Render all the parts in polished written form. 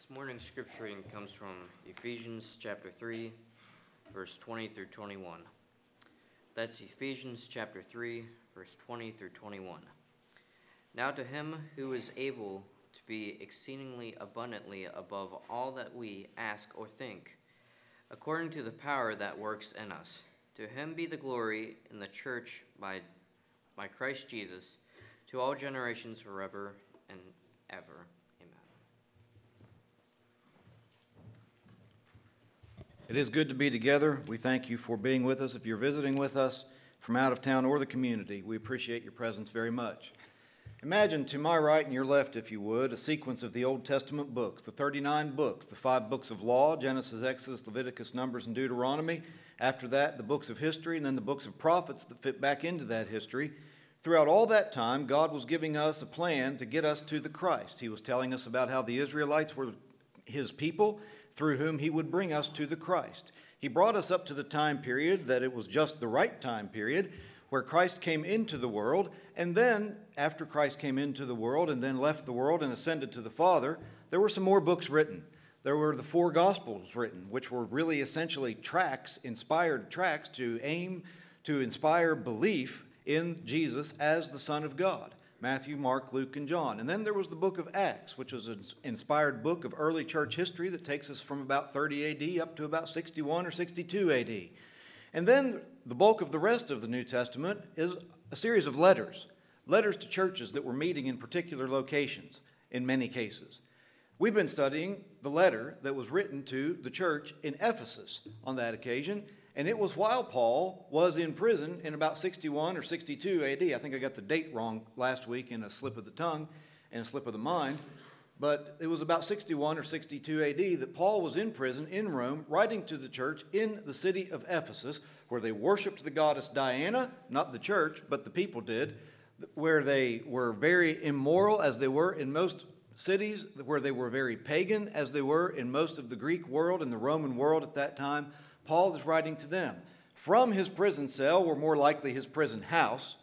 This morning's scripture reading comes from Ephesians chapter 3, verse 20 through 21. That's Ephesians chapter 3, verse 20 through 21. Now to him who is able to be exceedingly abundantly above all that we ask or think, according to the power that works in us, to him be the glory in the church by Christ Jesus, to all generations forever and ever. It is good to be together. We thank you for being with us. If you're visiting with us from out of town or the community, we appreciate your presence very much. Imagine to my right and your left, if you would, a sequence of the Old Testament books, the 39 books, the 5 books of law, Genesis, Exodus, Leviticus, Numbers, and Deuteronomy. After that, the books of history, and then the books of prophets that fit back into that history. Throughout all that time, God was giving us a plan to get us to the Christ. He was telling us about how the Israelites were his people, through whom he would bring us to the Christ. He brought us up to the time period that it was just the right time period where Christ came into the world, and then after Christ came into the world and then left the world and ascended to the Father, there were some more books written. There were the 4 Gospels written, which were really essentially tracts, inspired tracts to aim to inspire belief in Jesus as the Son of God. Matthew, Mark, Luke, and John. And then there was the book of Acts, which was an inspired book of early church history that takes us from about 30 A.D. up to about 61 or 62 A.D. And then the bulk of the rest of the New Testament is a series of letters to churches that were meeting in particular locations in many cases. We've been studying the letter that was written to the church in Ephesus on that occasion, and it was while Paul was in prison in about 61 or 62 A.D. I think I got the date wrong last week in a slip of the tongue and a slip of the mind. But it was about 61 or 62 A.D. that Paul was in prison in Rome, writing to the church in the city of Ephesus, where they worshiped the goddess Diana, not the church, but the people did, where they were very immoral, as they were in most cities, where they were very pagan, as they were in most of the Greek world and the Roman world at that time. Paul is writing to them. From his prison cell, or more likely his prison house,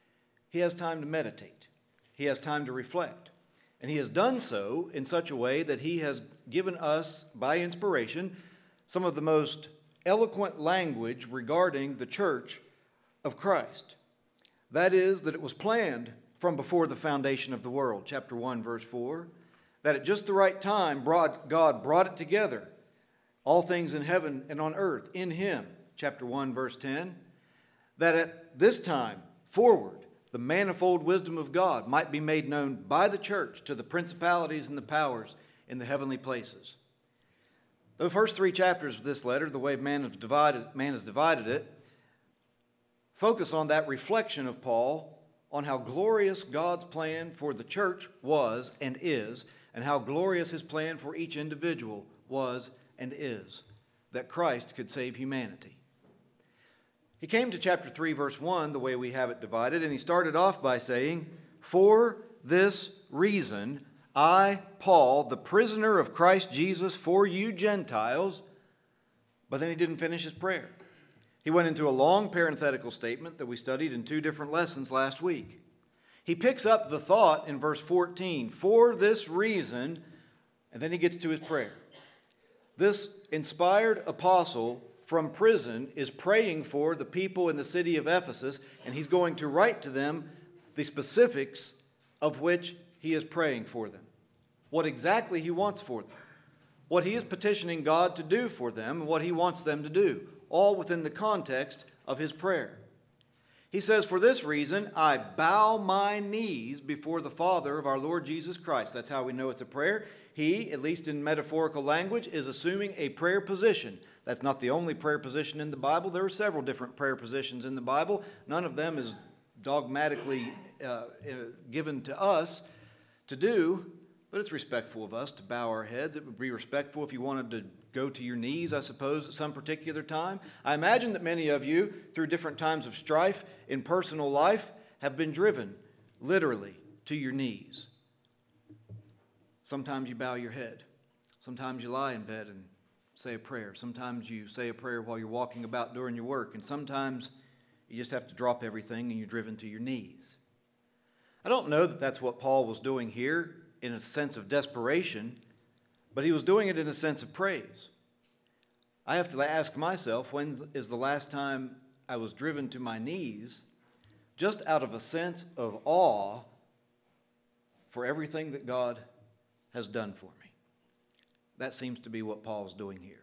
he has time to meditate. He has time to reflect. And he has done so in such a way that he has given us, by inspiration, some of the most eloquent language regarding the church of Christ. That is, that it was planned from before the foundation of the world, chapter 1, verse 4, that at just the right time God brought it together, all things in heaven and on earth, in him, chapter 1, verse 10, that at this time forward, the manifold wisdom of God might be made known by the church to the principalities and the powers in the heavenly places. The first 3 chapters of this letter, the way man has divided it, focus on that reflection of Paul on how glorious God's plan for the church was and is, and how glorious his plan for each individual was and is, that Christ could save humanity. He came to chapter 3, verse 1, the way we have it divided, and he started off by saying, "For this reason, I, Paul, the prisoner of Christ Jesus, for you Gentiles," but then he didn't finish his prayer. He went into a long parenthetical statement that we studied in 2 different lessons last week. He picks up the thought in verse 14, "For this reason," and then he gets to his prayer. This inspired apostle from prison is praying for the people in the city of Ephesus, and he's going to write to them the specifics of which he is praying for them. What exactly he wants for them. What he is petitioning God to do for them, and what he wants them to do, all within the context of his prayer. He says, "For this reason, I bow my knees before the Father of our Lord Jesus Christ." That's how we know it's a prayer. He, at least in metaphorical language, is assuming a prayer position. That's not the only prayer position in the Bible. There are several different prayer positions in the Bible. None of them is dogmatically given to us to do, but it's respectful of us to bow our heads. It would be respectful if you wanted to go to your knees, I suppose, at some particular time. I imagine that many of you, through different times of strife in personal life, have been driven, literally, to your knees. Sometimes you bow your head. Sometimes you lie in bed and say a prayer. Sometimes you say a prayer while you're walking about during your work. And sometimes you just have to drop everything and you're driven to your knees. I don't know that that's what Paul was doing here in a sense of desperation, but he was doing it in a sense of praise. I have to ask myself, when is the last time I was driven to my knees just out of a sense of awe for everything that God has done for me? That seems to be what Paul is doing here.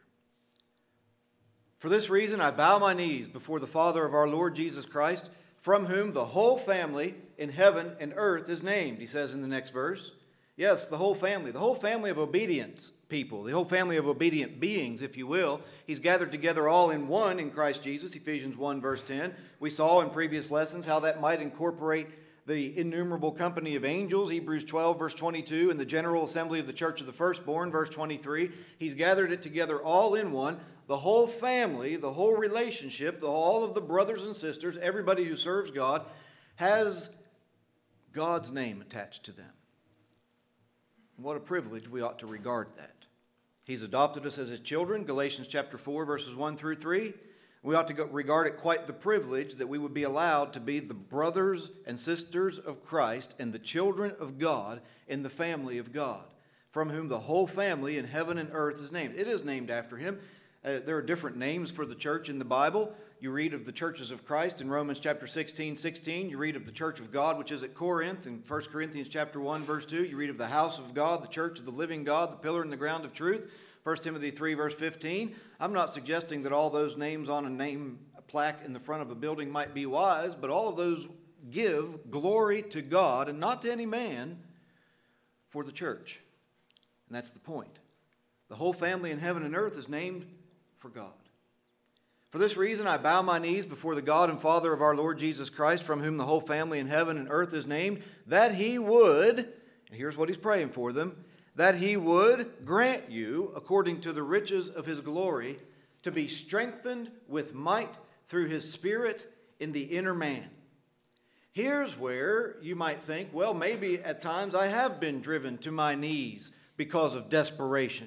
For this reason, I bow my knees before the Father of our Lord Jesus Christ, from whom the whole family in heaven and earth is named, he says in the next verse. Yes, the whole family of obedience people, the whole family of obedient beings, if you will. He's gathered together all in one in Christ Jesus, Ephesians 1, verse 10. We saw in previous lessons how that might incorporate the innumerable company of angels, Hebrews 12, verse 22, and the general assembly of the church of the firstborn, verse 23. He's gathered it together all in one. The whole family, the whole relationship, all of the brothers and sisters, everybody who serves God, has God's name attached to them. What a privilege we ought to regard that. He's adopted us as his children, Galatians chapter 4, verses 1 through 3. We ought to regard it quite the privilege that we would be allowed to be the brothers and sisters of Christ and the children of God in the family of God, from whom the whole family in heaven and earth is named. It is named after him. There are different names for the church in the Bible. You read of the churches of Christ in Romans chapter 16:16. You read of the church of God, which is at Corinth, in 1 Corinthians chapter 1, verse 2. You read of the house of God, the church of the living God, the pillar and the ground of truth, 1 Timothy 3, verse 15. I'm not suggesting that all those names on a name plaque in the front of a building might be wise, but all of those give glory to God and not to any man for the church. And that's the point. The whole family in heaven and earth is named for God. For this reason, I bow my knees before the God and Father of our Lord Jesus Christ, from whom the whole family in heaven and earth is named, that he would, and here's what he's praying for them, that he would grant you, according to the riches of his glory, to be strengthened with might through his Spirit in the inner man. Here's where you might think, well, maybe at times I have been driven to my knees because of desperation.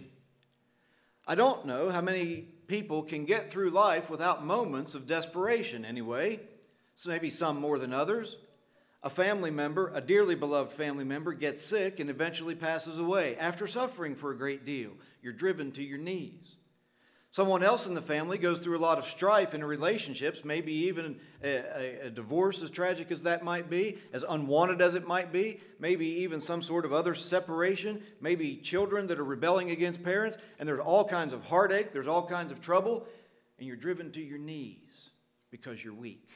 I don't know how many people can get through life without moments of desperation anyway. So maybe some more than others. A family member, a dearly beloved family member, gets sick and eventually passes away after suffering for a great deal. You're driven to your knees. Someone else in the family goes through a lot of strife in relationships, maybe even a divorce, as tragic as that might be, as unwanted as it might be, maybe even some sort of other separation, maybe children that are rebelling against parents, and there's all kinds of heartache, there's all kinds of trouble, and you're driven to your knees because you're weak.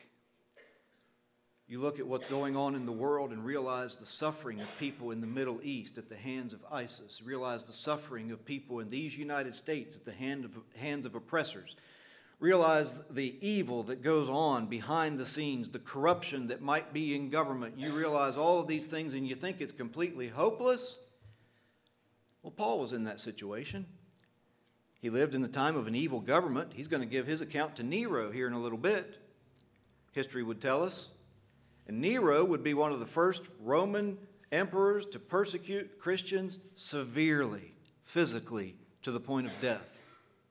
You look at what's going on in the world and realize the suffering of people in the Middle East at the hands of ISIS. Realize the suffering of people in these United States at the hands of oppressors. Realize the evil that goes on behind the scenes, the corruption that might be in government. You realize all of these things and you think it's completely hopeless. Well, Paul was in that situation. He lived in the time of an evil government. He's going to give his account to Nero here in a little bit. History would tell us. And Nero would be one of the first Roman emperors to persecute Christians severely, physically, to the point of death.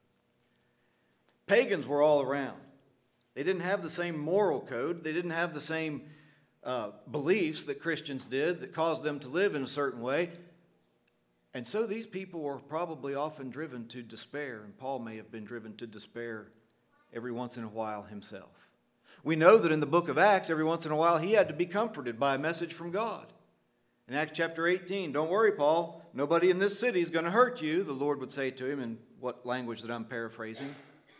Pagans were all around. They didn't have the same moral code. They didn't have the same beliefs that Christians did that caused them to live in a certain way. And so these people were probably often driven to despair, and Paul may have been driven to despair every once in a while himself. We know that in the book of Acts, every once in a while, he had to be comforted by a message from God. In Acts chapter 18, don't worry, Paul, nobody in this city is going to hurt you, the Lord would say to him, in what language that I'm paraphrasing.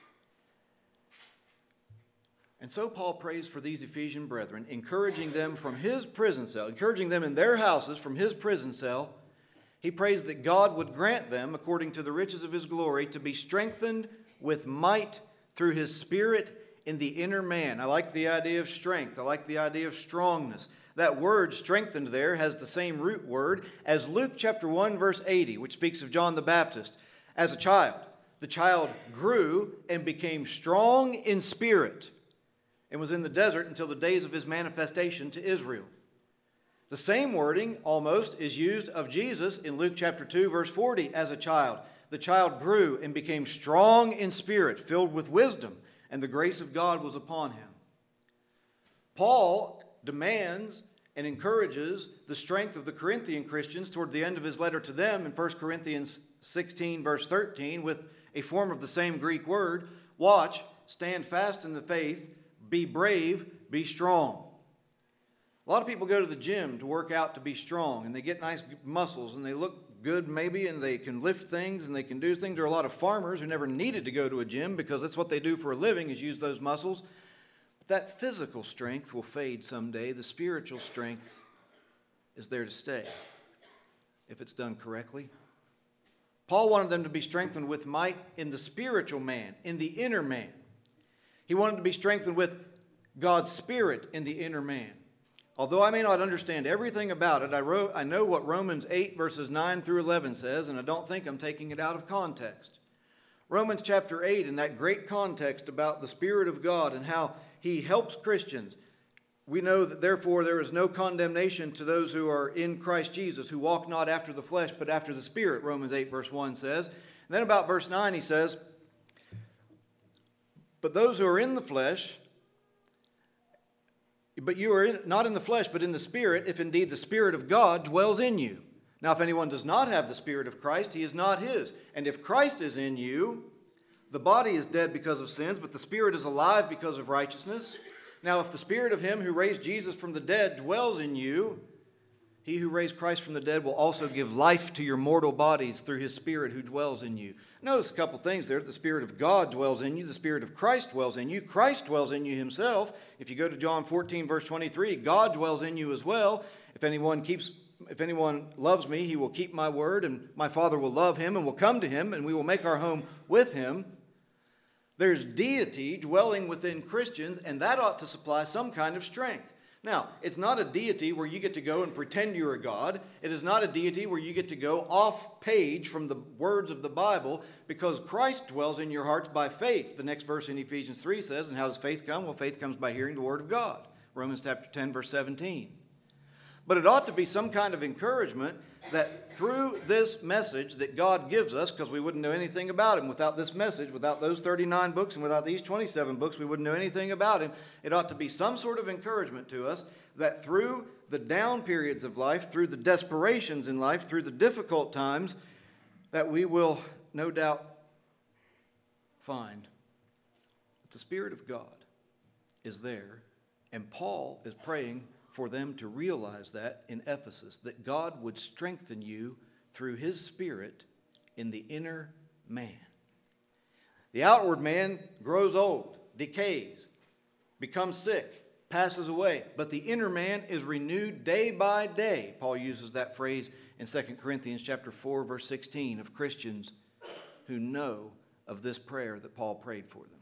And so Paul prays for these Ephesian brethren, encouraging them from his prison cell, encouraging them in their houses from his prison cell. He prays that God would grant them, according to the riches of his glory, to be strengthened with might through his Spirit in the inner man. I like the idea of strength. I like the idea of strongness. That word strengthened there has the same root word as Luke chapter 1 verse 80, which speaks of John the Baptist. As a child, the child grew and became strong in spirit and was in the desert until the days of his manifestation to Israel. The same wording almost is used of Jesus in Luke chapter 2 verse 40 as a child. The child grew and became strong in spirit, filled with wisdom, and the grace of God was upon him. Paul demands and encourages the strength of the Corinthian Christians toward the end of his letter to them in 1 Corinthians 16, verse 13, with a form of the same Greek word. Watch, stand fast in the faith, be brave, be strong. A lot of people go to the gym to work out to be strong, and they get nice muscles, and they look good maybe, and they can lift things, and they can do things. There are a lot of farmers who never needed to go to a gym because that's what they do for a living, is use those muscles. But that physical strength will fade someday. The spiritual strength is there to stay if it's done correctly. Paul wanted them to be strengthened with might in the spiritual man, in the inner man. He wanted to be strengthened with God's Spirit in the inner man. Although I may not understand everything about it, I know what Romans 8 verses 9 through 11 says, and I don't think I'm taking it out of context. Romans chapter 8, in that great context about the Spirit of God and how He helps Christians, we know that therefore there is no condemnation to those who are in Christ Jesus, who walk not after the flesh but after the Spirit, Romans 8 verse 1 says. And then about verse 9 he says, but those who are in the flesh, but you are not in the flesh, but in the Spirit, if indeed the Spirit of God dwells in you. Now, if anyone does not have the Spirit of Christ, he is not his. And if Christ is in you, the body is dead because of sins, but the Spirit is alive because of righteousness. Now, if the Spirit of him who raised Jesus from the dead dwells in you, he who raised Christ from the dead will also give life to your mortal bodies through his Spirit who dwells in you. Notice a couple things there. The Spirit of God dwells in you. The Spirit of Christ dwells in you. Christ dwells in you himself. If you go to John 14, verse 23, God dwells in you as well. If anyone loves me, he will keep my word, and my Father will love him and will come to him, and we will make our home with him. There's deity dwelling within Christians, and that ought to supply some kind of strength. Now, it's not a deity where you get to go and pretend you're a god. It is not a deity where you get to go off page from the words of the Bible, because Christ dwells in your hearts by faith. The next verse in Ephesians 3 says, and how does faith come? Well, faith comes by hearing the word of God. Romans chapter 10, verse 17. But it ought to be some kind of encouragement that through this message that God gives us, because we wouldn't know anything about him without this message, without those 39 books and without these 27 books, we wouldn't know anything about him. It ought to be some sort of encouragement to us that through the down periods of life, through the desperations in life, through the difficult times, that we will no doubt find that the Spirit of God is there, and Paul is praying for them to realize that in Ephesus, that God would strengthen you through his Spirit in the inner man. The outward man grows old, decays, becomes sick, passes away, but the inner man is renewed day by day. Paul uses that phrase in 2 Corinthians chapter 4, verse 16, of Christians who know of this prayer that Paul prayed for them.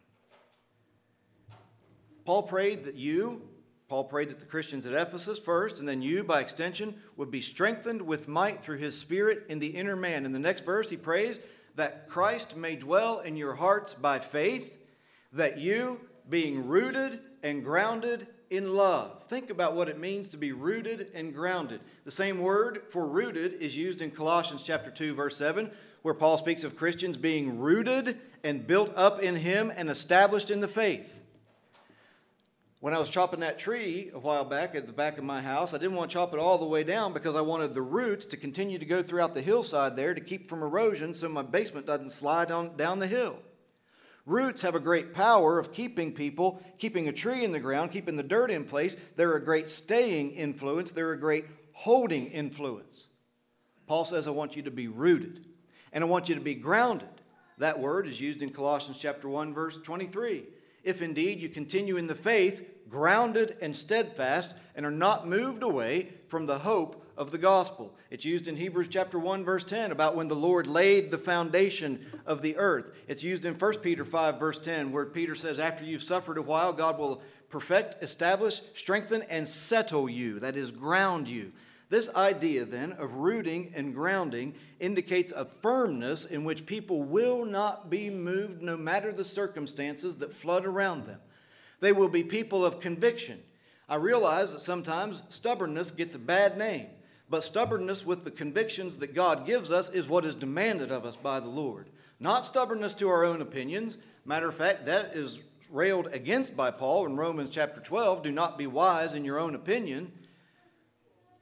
Paul prayed that the Christians at Ephesus first, and then you, by extension, would be strengthened with might through his Spirit in the inner man. In the next verse, he prays that Christ may dwell in your hearts by faith, that you, being rooted and grounded in love. Think about what it means to be rooted and grounded. The same word for rooted is used in Colossians chapter 2, verse 7, where Paul speaks of Christians being rooted and built up in him and established in the faith. When I was chopping that tree a while back at the back of my house, I didn't want to chop it all the way down because I wanted the roots to continue to go throughout the hillside there to keep from erosion so my basement doesn't slide down the hill. Roots have a great power of keeping a tree in the ground, keeping the dirt in place. They're a great staying influence. They're a great holding influence. Paul says, I want you to be rooted, and I want you to be grounded. That word is used in Colossians chapter 1, verse 23. If indeed you continue in the faith, grounded and steadfast, and are not moved away from the hope of the gospel. It's used in Hebrews chapter 1, verse 10, about when the Lord laid the foundation of the earth. It's used in 1 Peter 5, verse 10, where Peter says, after you've suffered a while, God will perfect, establish, strengthen, and settle you. That is, ground you. This idea, then, of rooting and grounding indicates a firmness in which people will not be moved no matter the circumstances that flood around them. They will be people of conviction. I realize that sometimes stubbornness gets a bad name, but stubbornness with the convictions that God gives us is what is demanded of us by the Lord. Not stubbornness to our own opinions. Matter of fact, that is railed against by Paul in Romans chapter 12. Do not be wise in your own opinion.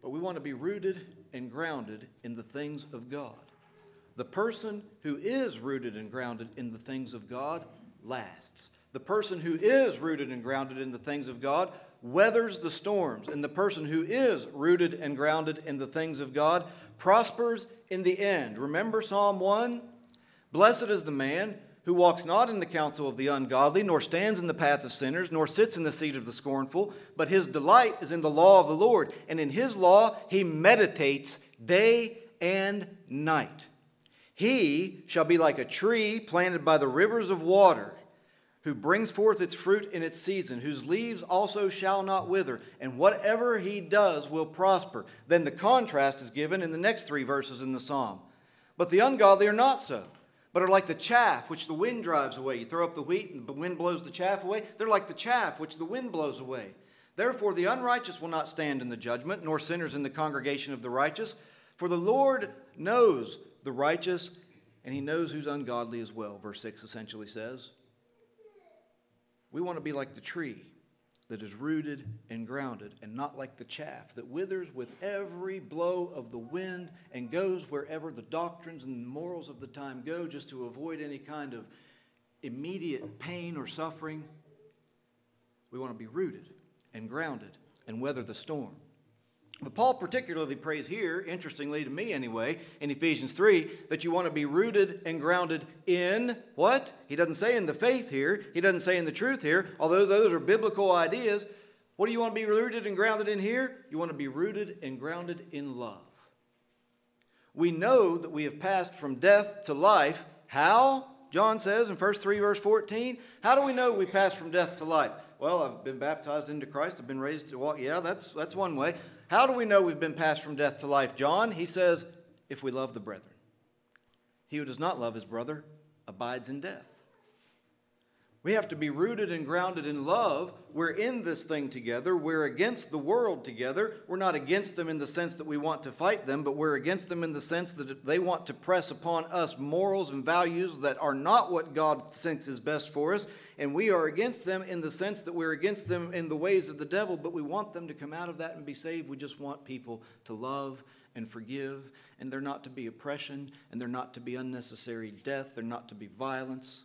but we want to be rooted and grounded in the things of God. The person who is rooted and grounded in the things of God lasts. The person who is rooted and grounded in the things of God weathers the storms. And the person who is rooted and grounded in the things of God prospers in the end. Remember Psalm 1? Blessed is the man who walks not in the counsel of the ungodly, nor stands in the path of sinners, nor sits in the seat of the scornful, but his delight is in the law of the Lord, and in his law he meditates day and night. He shall be like a tree planted by the rivers of water, who brings forth its fruit in its season, whose leaves also shall not wither, and whatever he does will prosper. Then the contrast is given in the next 3 verses in the psalm. But the ungodly are not so, but are like the chaff which the wind drives away. You throw up the wheat and the wind blows the chaff away. They're like the chaff which the wind blows away. Therefore the unrighteous will not stand in the judgment, nor sinners in the congregation of the righteous. For the Lord knows the righteous, and he knows who's ungodly as well, verse 6 essentially says. We want to be like the tree that is rooted and grounded, and not like the chaff that withers with every blow of the wind and goes wherever the doctrines and morals of the time go, just to avoid any kind of immediate pain or suffering. We want to be rooted and grounded and weather the storm. But Paul particularly prays here, interestingly to me anyway, in Ephesians 3, that you want to be rooted and grounded in what? He doesn't say in the faith here. He doesn't say in the truth here, although those are biblical ideas. What do you want to be rooted and grounded in here? You want to be rooted and grounded in love. We know that we have passed from death to life. How? John says in 1 3 verse 14. How do we know we passed from death to life? Well, I've been baptized into Christ. I've been raised to walk. Yeah, that's one way. How do we know we've been passed from death to life, John? He says, if we love the brethren. He who does not love his brother abides in death. We have to be rooted and grounded in love. We're in this thing together. We're against the world together. We're not against them in the sense that we want to fight them, but we're against them in the sense that they want to press upon us morals and values that are not what God thinks is best for us. And we are against them in the sense that we're against them in the ways of the devil, but we want them to come out of that and be saved. We just want people to love and forgive, and they're not to be oppression, and they're not to be unnecessary death, they're not to be violence.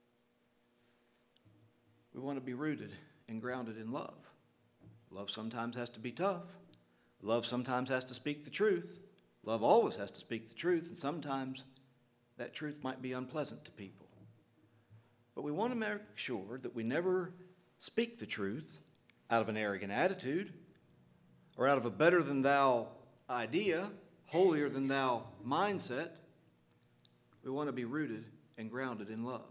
We want to be rooted and grounded in love. Love sometimes has to be tough. Love sometimes has to speak the truth. Love always has to speak the truth, and sometimes that truth might be unpleasant to people. But we want to make sure that we never speak the truth out of an arrogant attitude or out of a better-than-thou idea, holier-than-thou mindset. We want to be rooted and grounded in love.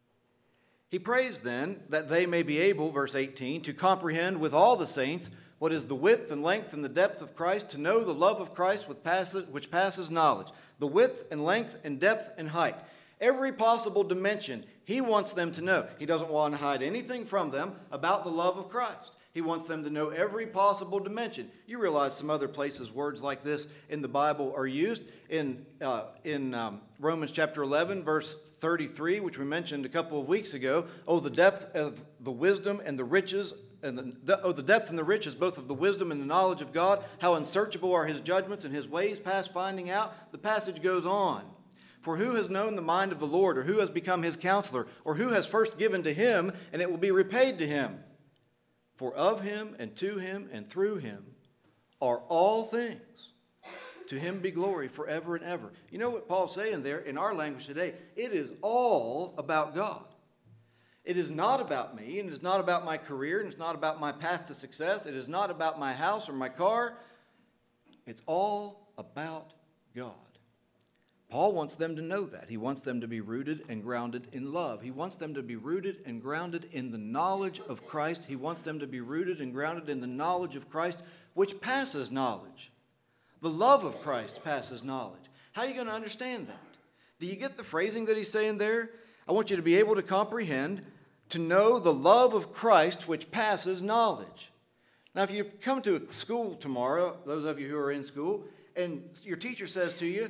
He prays then that they may be able, verse 18, to comprehend with all the saints what is the width and length and the depth of Christ, to know the love of Christ which passes knowledge, the width and length and depth and height. Every possible dimension he wants them to know. He doesn't want to hide anything from them about the love of Christ. He wants them to know every possible dimension. You realize some other places words like this in the Bible are used. In Romans chapter 11, verse 33, which we mentioned a couple of weeks ago. Oh, the depth of the wisdom and the riches, the depth and the riches, both of the wisdom and the knowledge of God. How unsearchable are his judgments and his ways past finding out. The passage goes on. For who has known the mind of the Lord, or who has become his counselor, or who has first given to him, and it will be repaid to him? For of him and to him and through him are all things. To him be glory forever and ever. You know what Paul's saying there in our language today? It is all about God. It is not about me, and it is not about my career, and it's not about my path to success. It is not about my house or my car. It's all about God. Paul wants them to know that. He wants them to be rooted and grounded in love. He wants them to be rooted and grounded in the knowledge of Christ. He wants them to be rooted and grounded in the knowledge of Christ, which passes knowledge. The love of Christ passes knowledge. How are you going to understand that? Do you get the phrasing that he's saying there? I want you to be able to comprehend, to know the love of Christ, which passes knowledge. Now, if you come to a school tomorrow, those of you who are in school, and your teacher says to you,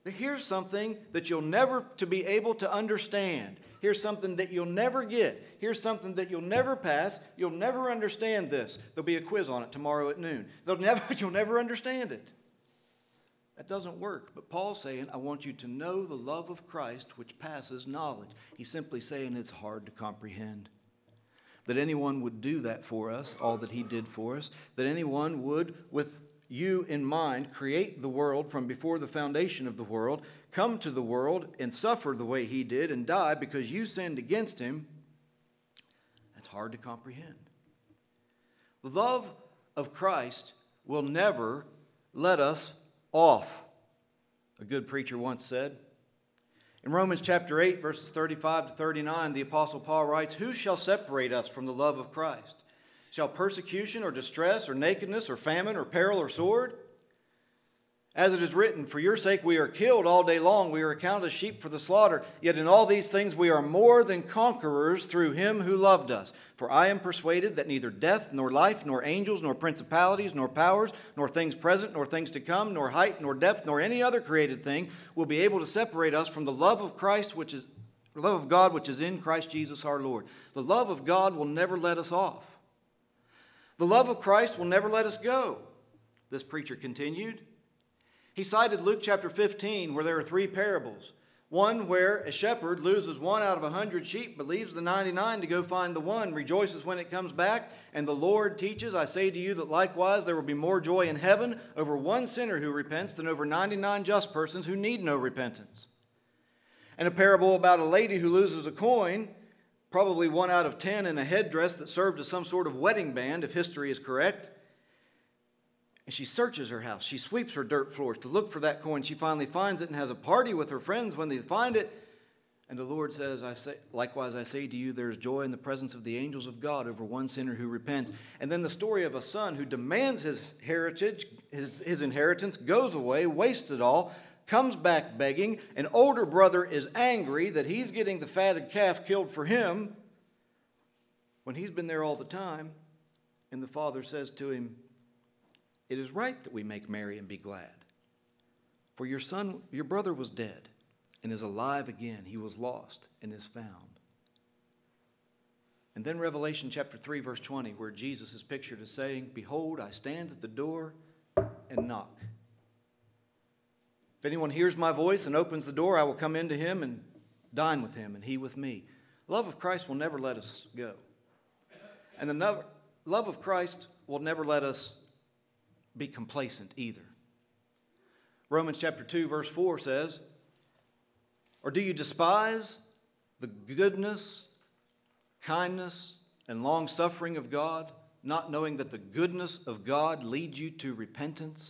Here's something that you'll never to be able to understand. Here's something that you'll never get. Here's something that you'll never pass. You'll never understand this. There'll be a quiz on it tomorrow at noon. You'll never understand it. That doesn't work. But Paul's saying, I want you to know the love of Christ which passes knowledge. He's simply saying it's hard to comprehend. That anyone would do that for us, all that he did for us. That anyone would, with you in mind, create the world from before the foundation of the world, come to the world and suffer the way he did and die because you sinned against him. That's hard to comprehend. The love of Christ will never let us off, a good preacher once said. In Romans chapter 8, verses 35 to 39, the Apostle Paul writes, "Who shall separate us from the love of Christ? Shall persecution or distress or nakedness or famine or peril or sword? As it is written, for your sake we are killed all day long, we are accounted as sheep for the slaughter. Yet in all these things we are more than conquerors through him who loved us. For I am persuaded that neither death, nor life, nor angels, nor principalities, nor powers, nor things present, nor things to come, nor height, nor depth, nor any other created thing will be able to separate us from the love of Christ, the love of God which is in Christ Jesus our Lord." The love of God will never let us off. The love of Christ will never let us go, this preacher continued. He cited Luke chapter 15, where there are three parables. One where a shepherd loses one out of 100 sheep, but leaves the 99 to go find the one, rejoices when it comes back. And the Lord teaches, I say to you that likewise there will be more joy in heaven over one sinner who repents than over 99 just persons who need no repentance. And a parable about a lady who loses a coin, probably 1 out of 10 in a headdress that served as some sort of wedding band, if history is correct. And she searches her house. She sweeps her dirt floors to look for that coin. She finally finds it and has a party with her friends when they find it. And the Lord says, likewise I say to you, there is joy in the presence of the angels of God over one sinner who repents. And then the story of a son who demands his heritage, his inheritance, goes away, wastes it all, comes back begging. An older brother is angry that he's getting the fatted calf killed for him when he's been there all the time. And the father says to him, "It is right that we make merry and be glad. For your brother was dead and is alive again. He was lost and is found." And then Revelation chapter 3, verse 20, where Jesus is pictured as saying, "Behold, I stand at the door and knock. If anyone hears my voice and opens the door, I will come into him and dine with him and he with me." The love of Christ will never let us go. And the love of Christ will never let us be complacent either. Romans chapter 2, verse 4 says, "Or do you despise the goodness, kindness, and long-suffering of God, not knowing that the goodness of God leads you to repentance?"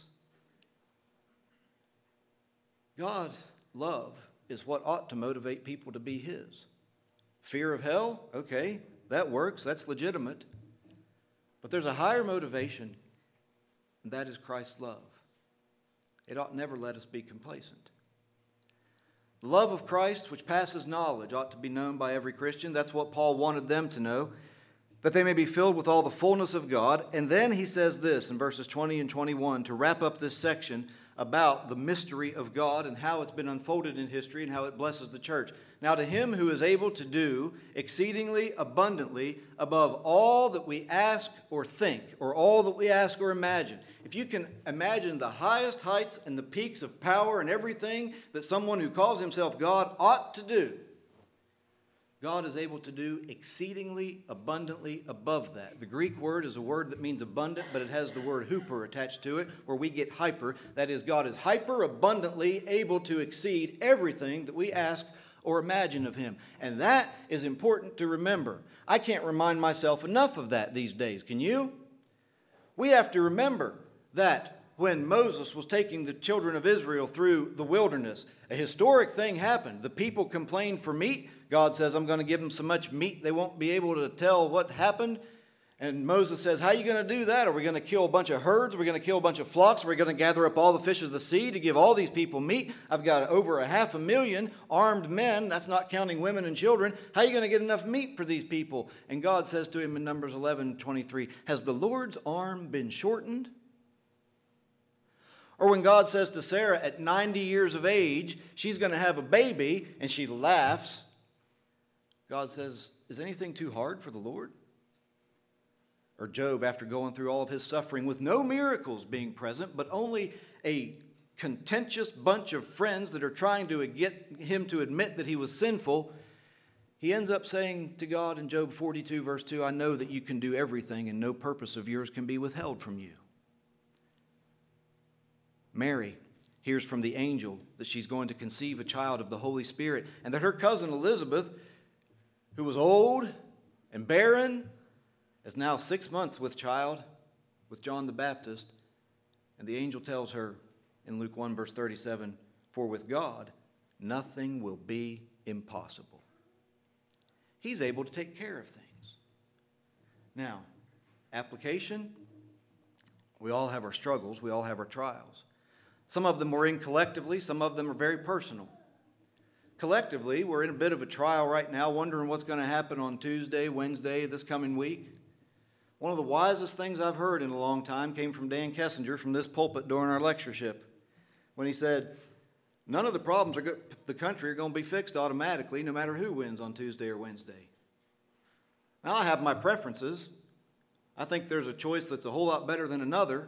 God's love is what ought to motivate people to be his. Fear of hell? Okay, that works. That's legitimate. But there's a higher motivation, and that is Christ's love. It ought never let us be complacent. The love of Christ, which passes knowledge, ought to be known by every Christian. That's what Paul wanted them to know, that they may be filled with all the fullness of God. And then he says this in verses 20 and 21 to wrap up this section about the mystery of God and how it's been unfolded in history and how it blesses the church. "Now to him who is able to do exceedingly abundantly above all that we ask or think, or all that we ask or imagine." If you can imagine the highest heights and the peaks of power and everything that someone who calls himself God ought to do, God is able to do exceedingly abundantly above that. The Greek word is a word that means abundant, but it has the word hyper attached to it, where we get hyper. That is, God is hyper abundantly able to exceed everything that we ask or imagine of him. And that is important to remember. I can't remind myself enough of that these days. Can you? We have to remember that when Moses was taking the children of Israel through the wilderness, a historic thing happened. The people complained for meat. God says, "I'm going to give them so much meat they won't be able to tell what happened." And Moses says, "How are you going to do that? Are we going to kill a bunch of herds? Are we going to kill a bunch of flocks? Are we going to gather up all the fish of the sea to give all these people meat? I've got over 500,000 armed men. That's not counting women and children. How are you going to get enough meat for these people?" And God says to him in Numbers 11:23, "Has the Lord's arm been shortened? Or when God says to Sarah at 90 years of age, she's going to have a baby, and she laughs, God says, is anything too hard for the Lord? Or Job, after going through all of his suffering with no miracles being present, but only a contentious bunch of friends that are trying to get him to admit that he was sinful, he ends up saying to God in Job 42, verse 2, I know that you can do everything, and no purpose of yours can be withheld from you. Mary hears from the angel that she's going to conceive a child of the Holy Spirit, and that her cousin Elizabeth, who was old and barren, is now 6 months with child with John the Baptist. And the angel tells her in Luke 1, verse 37, for with God, nothing will be impossible. He's able to take care of things. Now, application, we all have our struggles, we all have our trials. Some of them we're in collectively, some of them are very personal. Collectively, we're in a bit of a trial right now, wondering what's going to happen on Tuesday, Wednesday, this coming week. One of the wisest things I've heard in a long time came from Dan Kessinger from this pulpit during our lectureship, when he said, none of the problems of the country are going to be fixed automatically, no matter who wins on Tuesday or Wednesday. Now, I have my preferences. I think there's a choice that's a whole lot better than another.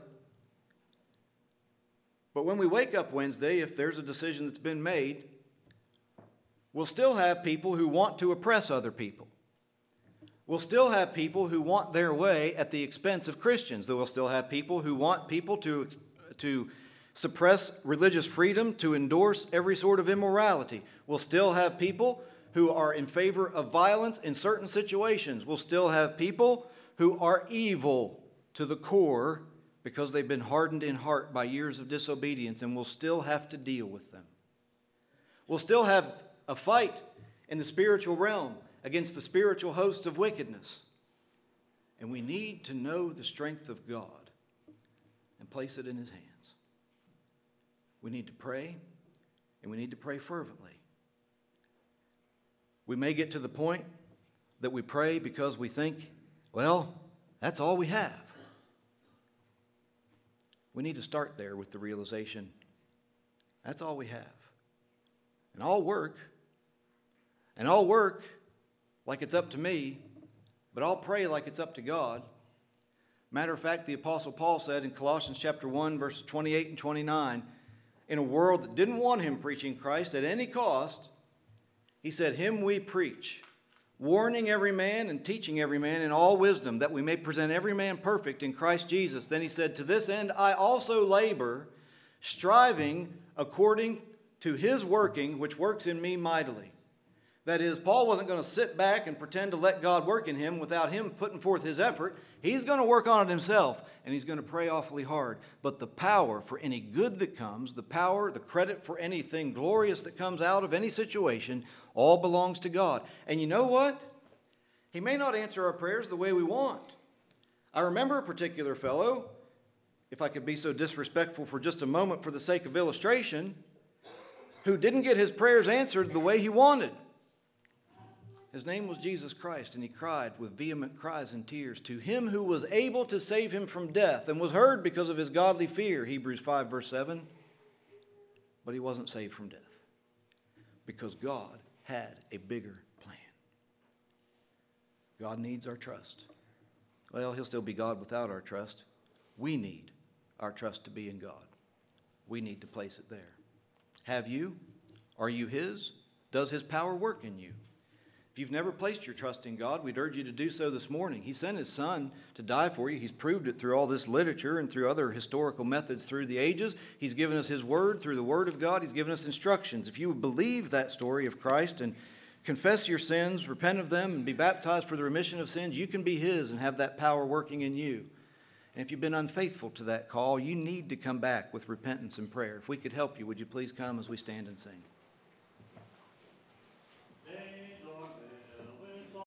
But when we wake up Wednesday, if there's a decision that's been made, we'll still have people who want to oppress other people. We'll still have people who want their way at the expense of Christians. We'll still have people who want people to suppress religious freedom, to endorse every sort of immorality. We'll still have people who are in favor of violence in certain situations. We'll still have people who are evil to the core because they've been hardened in heart by years of disobedience, and we'll still have to deal with them. We'll still have a fight in the spiritual realm against the spiritual hosts of wickedness. And we need to know the strength of God and place it in His hands. We need to pray, and we need to pray fervently. We may get to the point that we pray because we think, well, that's all we have. We need to start there with the realization, that's all we have. And I'll work like it's up to me, but I'll pray like it's up to God. Matter of fact, the Apostle Paul said in Colossians chapter 1, verses 28 and 29, in a world that didn't want him preaching Christ at any cost, he said, him we preach, warning every man and teaching every man in all wisdom, that we may present every man perfect in Christ Jesus. Then he said, to this end I also labor, striving according to His working, which works in me mightily. That is, Paul wasn't going to sit back and pretend to let God work in him without him putting forth his effort. He's going to work on it himself, and he's going to pray awfully hard. But the power for any good that comes, the power, the credit for anything glorious that comes out of any situation, all belongs to God. And you know what? He may not answer our prayers the way we want. I remember a particular fellow, if I could be so disrespectful for just a moment for the sake of illustration, who didn't get his prayers answered the way he wanted. His name was Jesus Christ, and he cried with vehement cries and tears to Him who was able to save him from death and was heard because of his godly fear, Hebrews 5, verse 7. But he wasn't saved from death because God had a bigger plan. God needs our trust. Well, He'll still be God without our trust. We need our trust to be in God. We need to place it there. Have you? Are you His? Does His power work in you? If you've never placed your trust in God, we'd urge you to do so this morning. He sent His Son to die for you. He's proved it through all this literature and through other historical methods through the ages. He's given us His Word through the Word of God. He's given us instructions. If you would believe that story of Christ and confess your sins, repent of them, and be baptized for the remission of sins, you can be His and have that power working in you. And if you've been unfaithful to that call, you need to come back with repentance and prayer. If we could help you, would you please come as we stand and sing?